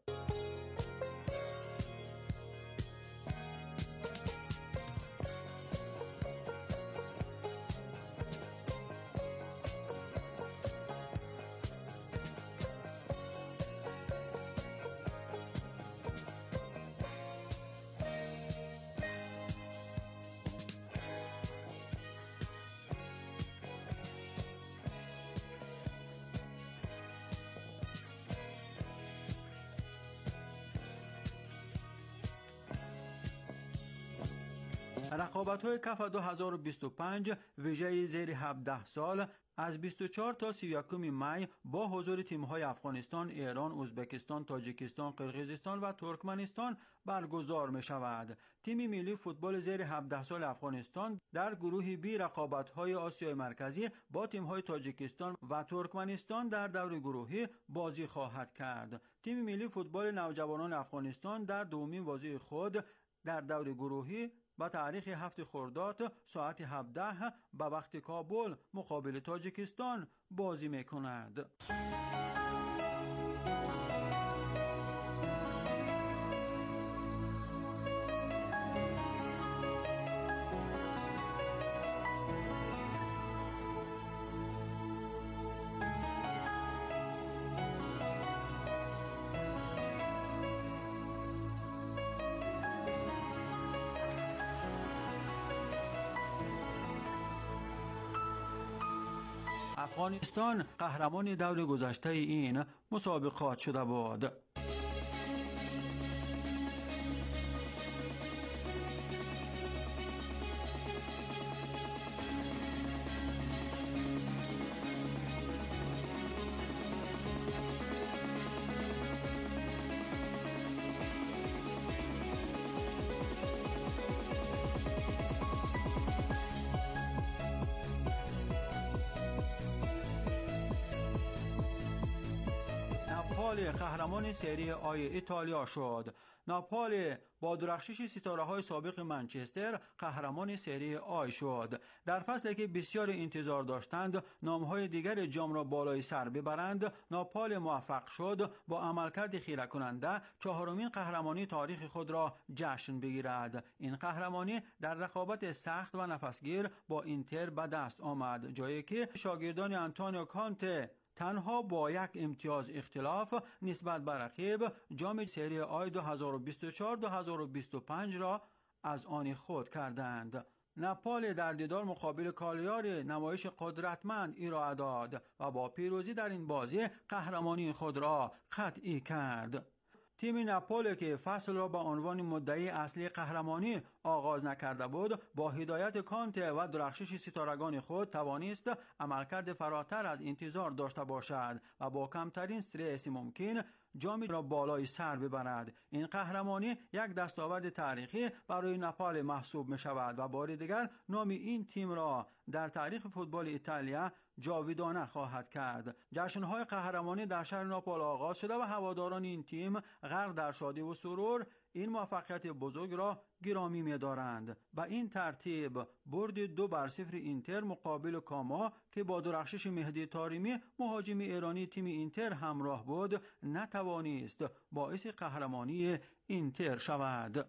رقابت‌های کف دو هزار و بیست و پنج ویژه زیر هفده سال از بیست و چهار تا سی و یک می با حضور تیم‌های افغانستان، ایران، ازبکستان، تاجیکستان، قرقیزستان و ترکمنستان برگزار می‌شود. تیم ملی فوتبال زیر هفده سال افغانستان در گروه بی رقابت‌های آسیای مرکزی با تیم‌های تاجیکستان و ترکمنستان در دور گروهی بازی خواهد کرد. تیم ملی فوتبال نوجوانان افغانستان در دومین بازی خود در دور گروهی با تاریخ هفت خرداد ساعت هفده به وقت کابل مقابل تاجیکستان بازی می‌کند. افغانستان قهرمان دور گذشته این مسابقات شده بود. ناپول قهرمان سری آی ایتالیا شد. ناپول با درخشش ستاره‌های سابق منچستر قهرمان سری آی شد. در فصلی که بسیار انتظار داشتند نام‌های دیگر جام را بالای سر ببرند، ناپول موفق شد با عملکرد خیره کننده چهارمین قهرمانی تاریخ خود را جشن بگیرد. این قهرمانی در رقابت سخت و نفسگیر با اینتر به دست آمد، جایی که شاگردان آنتونیو کانته تنها با یک امتیاز اختلاف نسبت به رقیب جام سری آی دو هزار و بیست و چهار دو هزار و بیست و پنج را از آن خود کردند. ناپول در دیدار مقابل کالیاری نمایش قدرتمند ارائه داد و با پیروزی در این بازی قهرمانی خود را قطعی کرد. تیم ناپول که فصل را به عنوان مدعی اصلی قهرمانی آغاز نکرده بود، با هدایت کانته و درخشش ستارگان خود توانست عملکرد فراتر از انتظار داشته باشد و با کمترین استرس ممکن جام را بالای سر ببرد. این قهرمانی یک دستاورد تاریخی برای ناپول محسوب می شود و بار دیگر نام این تیم را در تاریخ فوتبال ایتالیا جاودانه خواهد کرد. جشن‌های قهرمانی در شهر ناپول آغاز شده و هواداران این تیم غرق در شادی و سرور این موفقیت بزرگ را گرامی می‌دارند. و این ترتیب برد دو بر صفر اینتر مقابل کاما که با درخشش مهدی طارمی مهاجم ایرانی تیم اینتر همراه بود نتوانست باعث قهرمانی اینتر شود.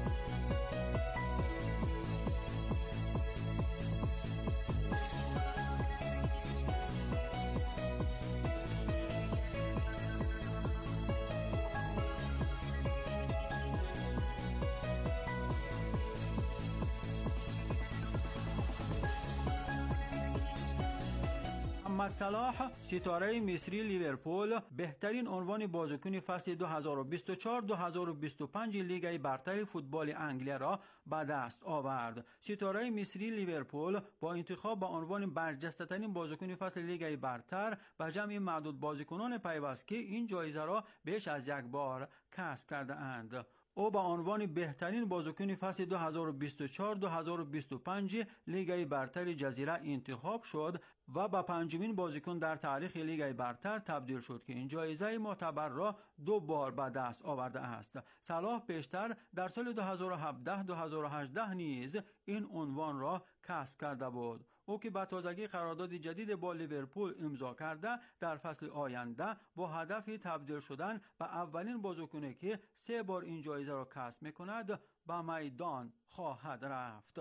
محمد صلاح ستاره مصری لیورپول بهترین عنوان بازیکن فصل دو هزار و بیست و چهار دو هزار و بیست و پنج لیگ برتر فوتبال انگلیس را به دست آورد. ستاره مصری لیورپول با انتخاب به عنوان برجسته‌ترین بازیکن فصل لیگ برتر به جمع معدود بازیکنان پیوست که این جایزه را بیش از یک بار کسب کرده اند. او به عنوان بهترین بازیکن فصل دو هزار و بیست و چهار دو هزار و بیست و پنج لیگ برتر جزیره انتخاب شد و به پنجمین بازیکن در تاریخ لیگ برتر تبدیل شد که این جایزه معتبر را دو بار به دست آورده است. صلاح پیشتر در سال دو هزار و هفده دو هزار و هجده نیز این عنوان را کسب کرده بود. او که به تازگی قرارداد جدید با لیورپول امضا کرده در فصل آینده با هدف تبدیل شدن به اولین بازیکنی که سه بار این جایزه را کسب می‌کند به میدان خواهد رفت.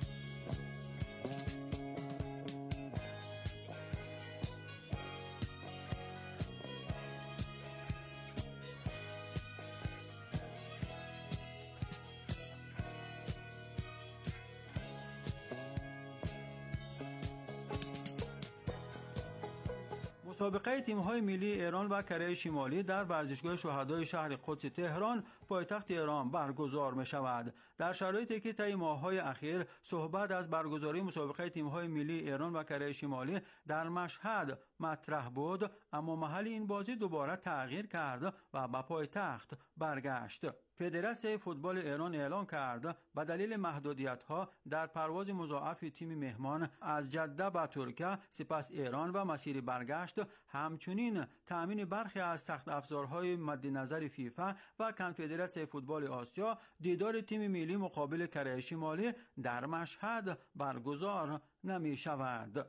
مسابقه تیم‌های ملی ایران و کره شمالی در ورزشگاه شهدای شهر قدس تهران پایتخت ایران برگزار می‌شود. در شرایطی که طی ماه‌های اخیر صحبت از برگزاری مسابقه تیم‌های ملی ایران و کره شمالی در مشهد مطرح بود، اما محل این بازی دوباره تغییر کرد و به پایتخت برگشت. فدراسیون فوتبال ایران اعلام کرد به دلیل محدودیت‌ها در پرواز مضاعف تیم مهمان از جده به ترکیه سپس ایران و مسیر برگشت، همچنین تأمین برخی از سخت افزارهای مد نظر فیفا و کنفدراسیون فوتبال آسیا، دیدار تیم ملی مقابل کره شمالی در مشهد برگزار نمی شود.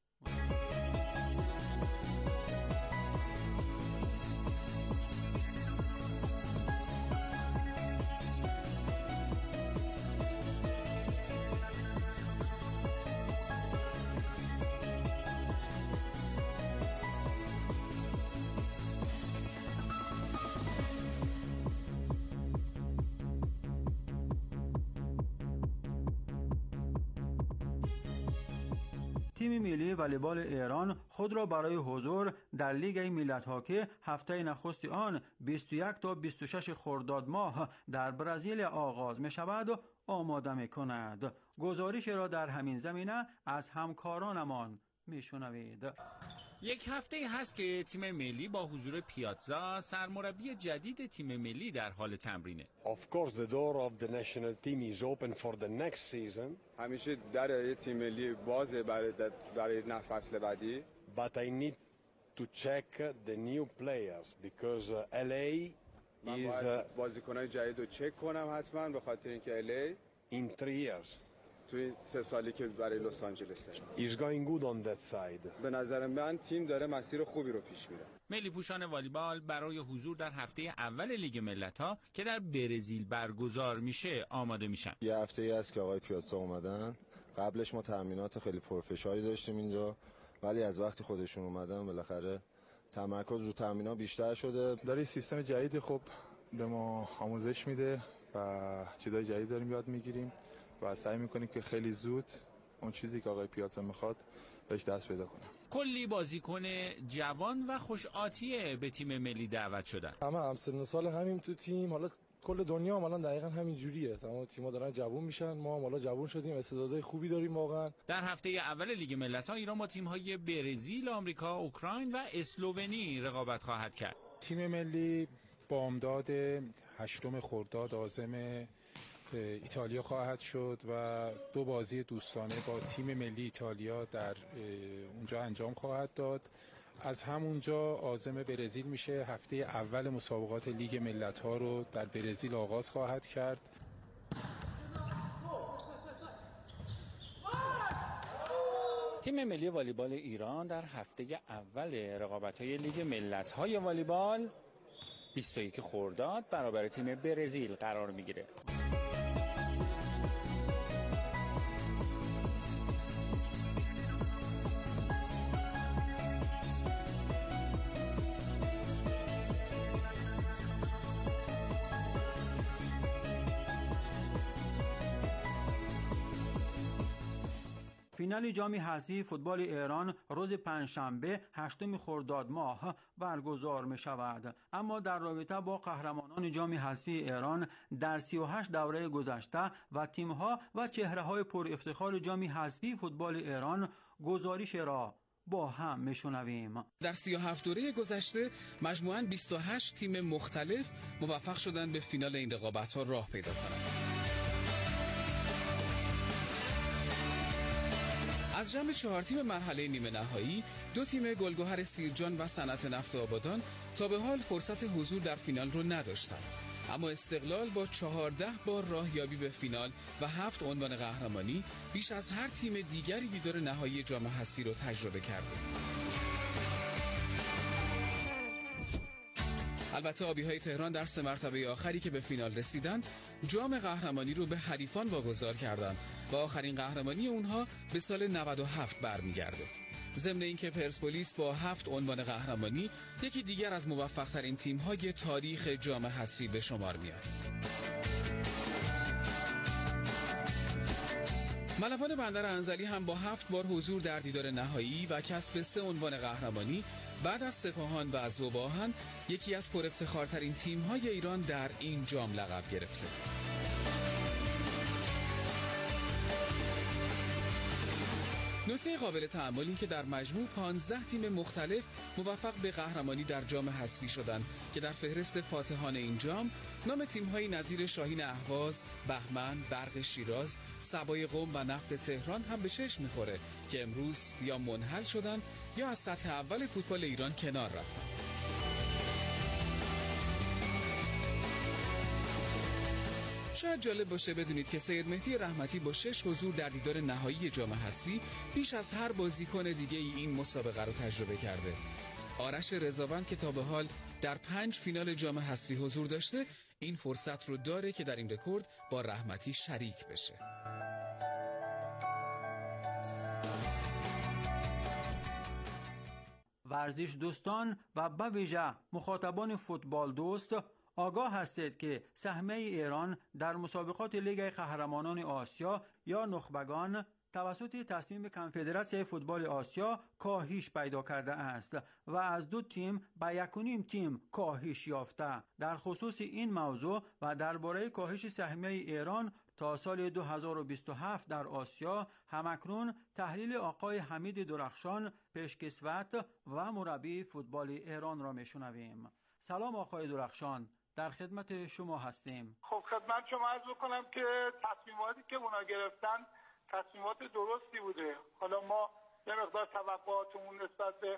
تیم ملی والیبال ایران خود را برای حضور در لیگ ملت‌ها که هفته نخست آن بیست و یک تا بیست و شش خرداد ماه در برزیل آغاز می شود آماده می کند. گزارش را در همین زمینه از همکارانمان می شنوید. یک هفته هست که تیم ملی با حضور پیاتزا سرمربی جدید تیم ملی در حال تمرینه. Of course the door of the national team is open for the next season. همیشه در تیم ملی بازه برای برای فصل بعدی. But I need to check the new players because uh, L A من باید بازیکن‌های جدید رو چک کنم حتما به خاطر اینکه L A in three years توی سه سالی که برای لس آنجلس is going good on that side. به نظر من تیم داره مسیر خوبی رو پیش میره. ملی پوشان والیبال برای حضور در هفته اول لیگ ملت‌ها که در برزیل برگزار میشه آماده میشن. یه هفته‌ای است که آقای پیاتزا اومدن. قبلش ما تمرینات خیلی پرفشاری داشتیم اینجا، ولی از وقتی خودشون اومدن بالاخره تمرکز رو تمرینات بیشتر شده. داره سیستم جدید خب به ما آموزش میده و چیزای جدید داریم یاد میگیریم و سعی میکنیم که خیلی زود اون چیزی که آقای پیاتزا میخواد بهش دست پیدا کنیم. کلی بازیکن جوان و خوش آتیه به تیم ملی دعوت شدن. همه هم سن سال همیم تو تیم، حالا کل دنیا هم الان دقیقاً همین جوریه. تمام تیم‌ها دارن جوون میشن، ما هم حالا جوون شدیم، استعدادهای خوبی داریم واقعا. در هفته اول لیگ ملت‌ها ایران با تیم‌های برزیل، آمریکا، اوکراین و اسلوونی رقابت خواهد کرد. تیم ملی بامداد هشتم خرداد عازم ایتالیا خواهد شد و دو بازی دوستانه با تیم ملی ایتالیا در اونجا انجام خواهد داد. از همونجا عازم برزیل میشه، هفته اول مسابقات لیگ ملت‌ها رو در برزیل آغاز خواهد کرد. تیم ملی والیبال ایران در هفته اول رقابت‌های لیگ ملت‌های والیبال بیست و یک خرداد برابر تیم برزیل قرار میگیره. فینال جام حذفی فوتبال ایران روز پنجشنبه هشتم خرداد ماه برگزار می شود. اما در رابطه با قهرمانان جام حذفی ایران در سی و هشت دوره گذشته و تیم‌ها و چهره‌های پر افتخار جام حذفی فوتبال ایران گزارش را با هم میشنویم. در سی و هفت دوره گذشته مجموعاً بیست و هشت تیم مختلف موفق شدند به فینال این رقابت‌ها راه پیدا کنند. از جمع چهار تیم مرحله نیمه نهایی، دو تیم گلگهر سیرجان و صنعت نفت آبادان تا به حال فرصت حضور در فینال رو نداشتند. اما استقلال با چهارده بار راهیابی به فینال و هفت عنوان قهرمانی بیش از هر تیم دیگری دیدار نهایی جام حذفی رو تجربه کرده. البته آبی‌های تهران در سه مرتبه آخری که به فینال رسیدن جام قهرمانی رو به حریفان واگذار کردند و آخرین قهرمانی اونها به سال نود و هفت برمیگرده. ضمن اینکه پرسپولیس با هفت عنوان قهرمانی یکی دیگر از موفق‌ترین تیم‌های تاریخ جام حذفی به شمار میاد. ملوان بندر انزلی هم با هفت بار حضور در دیدار نهایی و کسب سه عنوان قهرمانی بعد از سپاهان و از ذوب‌آهن یکی از پر افتخارترین تیم‌های ایران در این جام لقب گرفته. نکته قابل تأملی که در مجموع پانزده تیم مختلف موفق به قهرمانی در جام حذفی شدند که در فهرست فاتحان این جام نام تیم‌های نظیر شاهین اهواز، بهمن، برق شیراز، سبای قم و نفت تهران هم به چشم می‌خوره که امروز یا منحل شدند یا از سطح اول فوتبال ایران کنار رفتند. شاید جالب باشه بدونید که سید مهدی رحمتی با شش حضور در دیدار نهایی جام حذفی بیش از هر بازیکن دیگه ای این مسابقه رو تجربه کرده. آرش رضاوند که تا به حال در پنج فینال جام حذفی حضور داشته این فرصت رو داره که در این رکورد با رحمتی شریک بشه. ورزش دوستان و به ویژه مخاطبان فوتبال دوست آگاه هستید که سهمیه ایران در مسابقات لیگ قهرمانان آسیا یا نخبگان توسط تصمیم کنفدراسیون فوتبال آسیا کاهش پیدا کرده است و از دو تیم به یک و نیم تیم کاهش یافته. در خصوص این موضوع و درباره کاهش سهمیه ایران تا سال دو هزار و بیست و هفت در آسیا همکنون تحلیل آقای حمید درخشان پیشکسوت و مربی فوتبال ایران را میشنویم. سلام آقای درخشان، در خدمت شما هستیم. خب خدمت شما عرض بکنم که تصمیماتی که اونا گرفتن تصمیمات درستی بوده. حالا ما یه مقدار توقعاتمون نسبت به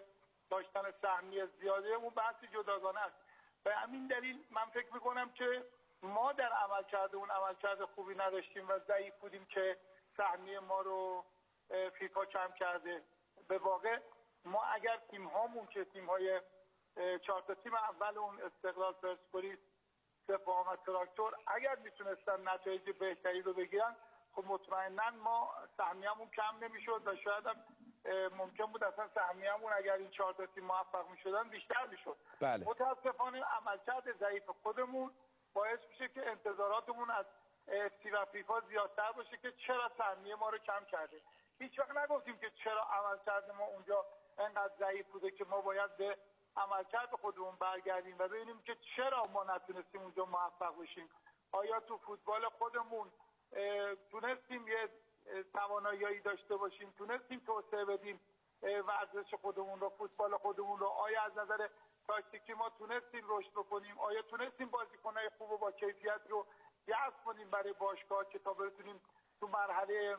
داشتن سهمیه زیاده اون بحث جداگانه است. به همین دلیل من فکر میکنم که ما در عملکرد اون عملکرد خوبی نداشتیم و ضعیف بودیم که سهمیه ما رو فیفا کم کرده. به واقع ما اگر تیم هامون که تیم های چهار تا تیم اول اون استقلال، پرسپولیس، سپاهان و تراکتور اگر میتونستن نتایج بهتری رو بگیرن، خب مطمئنا ما سهمیه‌مون کم نمیشد و شاید هم ممکن بود اصلا سهمیه‌مون اگر این چهار تا تیم موفق میشدن بیشتر میشد. بله. متاسفانه عملکرد ضعیف خودمون باعث میشه که انتظاراتمون از اف سی و فیفا زیادتر باشه که چرا سهمیه ما رو کم کرده. هیچ وقت نگفتیم که چرا عملکرد ما اونجا انقدر ضعیف بوده که ما باید به عملکرد خودمون برگردیم و ببینیم که چرا ما نتونستیم اونجا موفق بشیم. آیا تو فوتبال خودمون تونستیم یه توانایی داشته باشیم، تونستیم توسعه بدیم ورزش خودمون رو، فوتبال خودمون رو؟ آیا از نظر تاکتیکی ما تونستیم رشد بکنیم؟ آیا تونستیم بازیکن‌های خوب و با کیفیت رو جذب کنیم برای باشگاه که تا بتونیم تو مرحله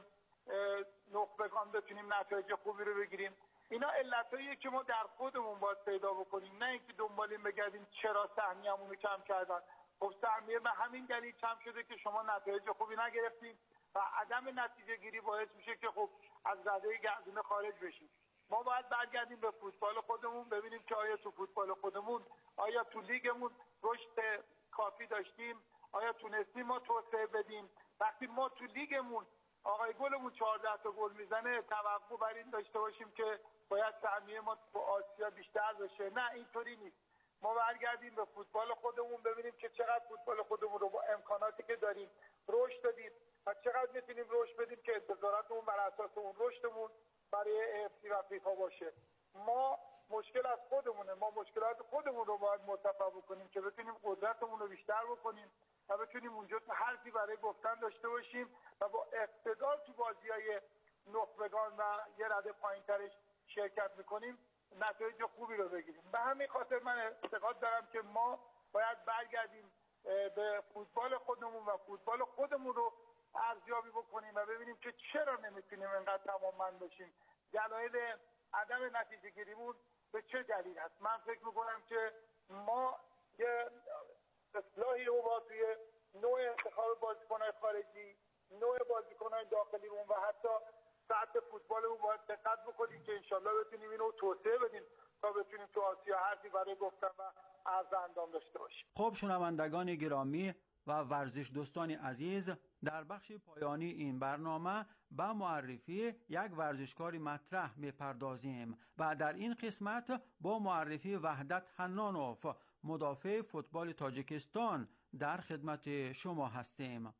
نخبگان بتونیم نتایج خوبی رو بگیریم؟ اینا علتاییه که ما در خودمون باید پیدا بکنیم، نه اینکه دنبالیم بگردیم چرا سهمیه‌مون رو کم کردن. خب سهمیه به همین دلیل کم شده که شما نتایج خوبی نگرفتیم و عدم نتیجه گیری باعث میشه که خب از رده گردونه خارج بشیم. ما باید برگردیم به فوتبال خودمون، ببینیم که آیا تو فوتبال خودمون، آیا تو لیگمون رشد کافی داشتیم، آیا تونستیم ما توسعه بدیم. وقتی ما تو لیگمون آقای گلمون چهارده تا گل میزنه، توقع بر این داشته باشیم که باید سهمیه ما تو آسیا بیشتر بشه؟ نه، اینطوری نیست. ما برگردیم به فوتبال خودمون، ببینیم که چقدر فوتبال خودمون رو با امکاناتی که داریم رشد دادیم و چقدر میتونیم رشد بدیم که انتظاراتمون بر اساس اون رشدمون برای اف سی و فیفا باشه. ما مشکل از خودمونه، ما مشکلات خودمون رو باید مرتفع بکنیم که بتونیم قدرتمون رو بیشتر بکنیم و بتونیم اونجا حرفی برای گفتن داشته باشیم و با اقتدار تو بازی‌های نخبگان و یه رده پایین‌ترش شرکت میکنیم نتایج خوبی رو بگیریم. به همین خاطر من اعتقاد دارم که ما باید برگردیم به فوتبال خودمون و فوتبال خودمون رو ارزیابی بکنیم و ببینیم که چرا نمیتونیم انقدر توانمند باشیم. دلایل عدم نتیجه گیریمون به چه دلیل هست؟ من فکر میکنم که ما یه اصلاحی رو با توی نوع انتخاب بازیکن‌های خارجی، نوع بازیکن‌های داخلیمون و حتی سطح فوتبالمون باید دقت بکنیم که انشالله بتونیم اینو توسعه بدیم تا بتونیم تو آسیا حرفی برای گفتن و عرض اندام داشته باشیم. خب شنوندگان گرامی و ورزش دوستان عزیز، در بخش پایانی این برنامه با معرفی یک ورزشکاری مطرح می‌پردازیم و در این قسمت با معرفی وحدت حنانوف، مدافع فوتبال تاجیکستان، در خدمت شما هستیم.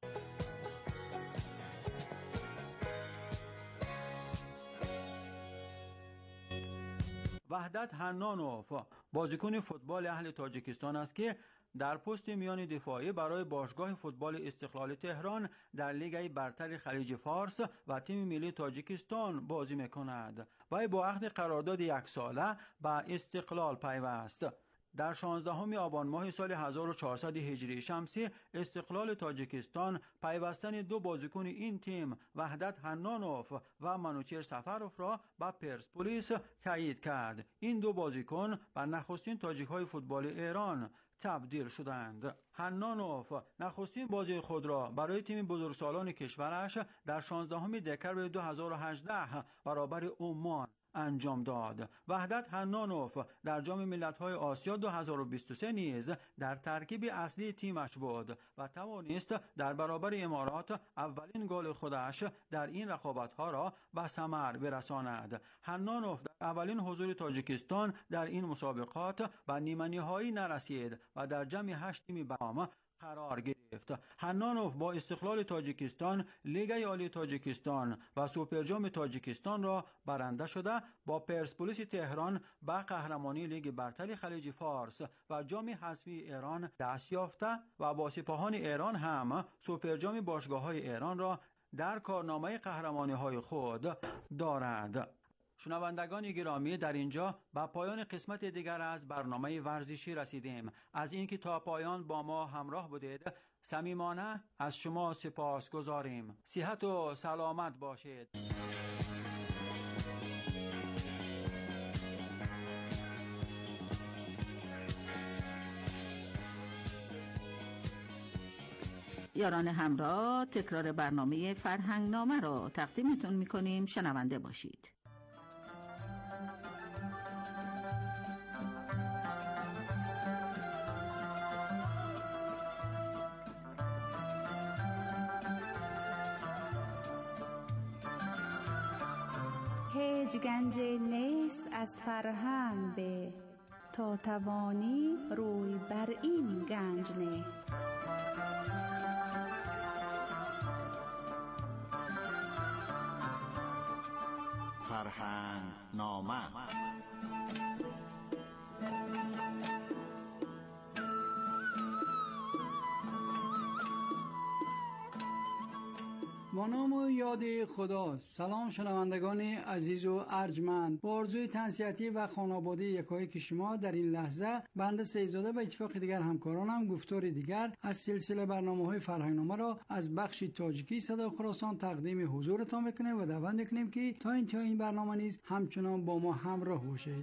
وحدت حنانوف بازیکن فوتبال اهل تاجیکستان است که در پست میان دفاعی برای باشگاه فوتبال استقلال تهران در لیگ برتر خلیج فارس و تیم ملی تاجیکستان بازی می‌کند. و با عقد قرارداد یک ساله به استقلال پیوست. در شانزدهم آبان ماه سال هزار و چهارصد هجری شمسی استقلال تاجیکستان پیوستن دو بازیکن این تیم، وحدت حنانوف و منوچهر سفروف را به پرسپولیس تایید کرد. این دو بازیکن بر نخستین تاجیک‌های فوتبال ایران تبدیل شدند. حنانوف نخستین بازی خود را برای تیم بزرگسالان کشورش در شانزدهم دکمبر دو هزار و هجده برابر عمان انجام داد. وحدت حنانوف در جام ملت‌های آسیا دو هزار و بیست و سه نیز در ترکیب اصلی تیمش بود و توانست در برابر امارات اولین گل خودش در این رقابت‌ها را به ثمر برساند. حنانوف در اولین حضور تاجیکستان در این مسابقات به نیمه نهایی نرسید و در جمع هشت تیم برام قرار گرفت. حنانوف با استقلال تاجیکستان لیگ عالی تاجیکستان و سوپرجام تاجیکستان را برنده شده، با پرسپولیس تهران به قهرمانی لیگ برتر خلیج فارس و جام حذفی ایران دست یافته و با سپاهان ایران هم سوپرجام باشگاه‌های ایران را در کارنامه قهرمانی‌های خود دارد. شنوندگان گرامی، در اینجا به پایان قسمت دیگر از برنامه ورزشی رسیدیم. از اینکه تا پایان با ما همراه بودید صمیمانه از شما سپاس گذاریم. صحت و سلامت باشید. یاران همراه، تکرار برنامه فرهنگ نامه را تقدیمتون میکنیم، شنونده باشید. هیچ گنج نیست از فرهنگ به، تا توانی روی بر این گنج نه. فرهنگ نامه. با نام و یاد خدا. سلام شنوندگان عزیز و ارجمند. با آرزوی تنصیحاتی و خانواده یکایک شما در این لحظه بنده سیدزاده به اتفاق دیگر همکارانم گفتار دیگر از سلسله برنامه‌های فرهنگنامه را از بخش تاجیکی صدا خراسان تقدیم حضورتان میکنیم و دعوت میکنیم که تا انتهای این برنامه نیز همچنان با ما همراه باشید.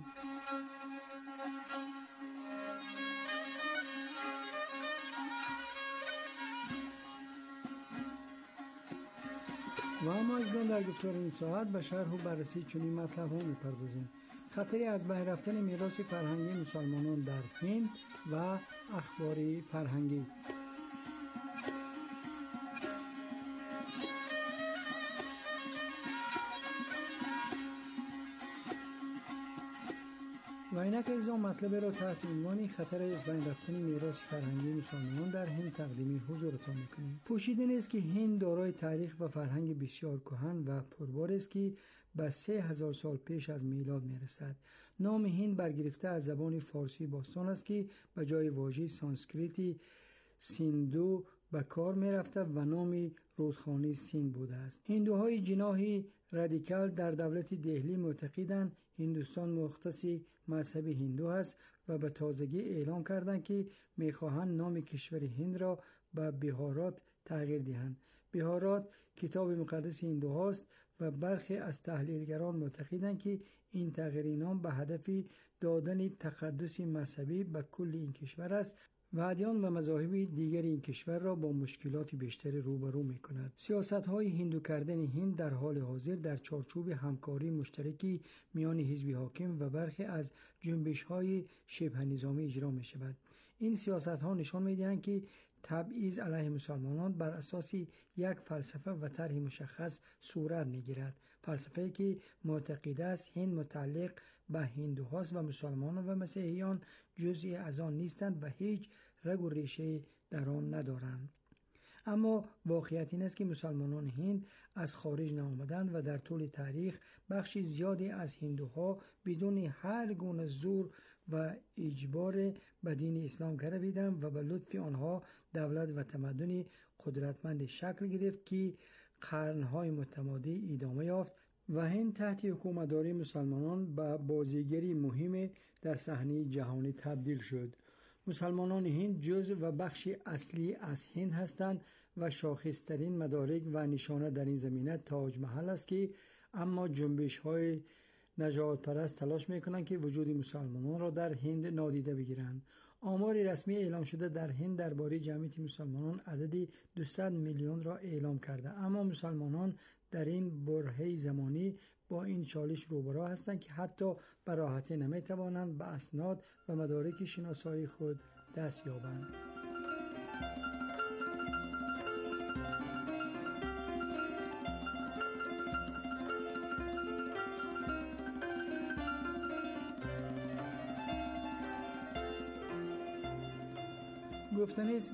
و اما عزیزان در گفتار این ساعت به شرح و بررسی چنین مطلب ها میپردازیم: خطری از بین رفتن میراث فرهنگی مسلمانان در هند و اخبار فرهنگی. و اینک عزیزان مطلب را تحت عنوان خطر از بین رفتن میراث فرهنگی مسلمانان در هند تقدیم حضورتان میکنیم. پوشیده نیست که هند دارای تاریخ و فرهنگ بسیار کهن و پربار است که به سه هزار سال پیش از میلاد میرسد. نام هند برگرفته از زبان فارسی باستان است که به جای واژه سانسکریتی سیندو به کار میرفته و نام رودخانه سیند بوده است. هندوهای جناحی رادیکال در دولت دهلی معتقدند هندوستان مختص مذهب هندو است و به تازگی اعلام کردند که میخواهند نام کشور هند را به بهارات تغییر دهند. بهارات کتاب مقدس هندوهاست و برخی از تحلیلگران معتقدند که این تغییر نام به هدف دادن تقدس مذهبی به کل این کشور است و ادیان و مذاهب دیگر این کشور را با مشکلات بیشتر روبرو می کند. سیاست‌های هندو کردن هند در حال حاضر در چارچوب همکاری مشترکی میان حزب حاکم و برخی از جنبش‌های شبه نظامی اجرا می شود. این سیاست‌ها نشان می دهند که تبعیض علیه مسلمانان بر اساس یک فلسفه و طرح مشخص صورت می گیرد. فلسفه‌ای که معتقد است هند متعلق به هندوهاست و مسلمانان و مسیحیان جزئی از آن نیستند و هیچ رگ و ریشه در آن ندارند. اما واقعیت این است که مسلمانان هند از خارج نآمدند و در طول تاریخ بخشی زیادی از هندوها بدون هر گونه زور و اجبار به دین اسلام گرویدند و به لطف آنها دولت و تمدن قدرتمند شکل گرفت که قرنهای متمادی ادامه یافت و هند تحت حکومتداری مسلمانان به بازیگری مهم در صحنه جهانی تبدیل شد. مسلمانان هند جزء و بخشی اصلی از هند هستند و شاخصترین مدارک و نشانه در این زمینه تاج محل است که اما جنبش‌های نجات پرست تلاش میکنند که وجود مسلمانان را در هند نادیده بگیرند. آمار رسمی اعلام شده در هند درباره جمعیت مسلمانان عددی دویست میلیون را اعلام کرده، اما مسلمانان در این برهه زمانی با این چالش روبرو هستند که حتی به راحتی نمیتوانند به اسناد و مدارک شناسایی خود دست یابند. گفتنی است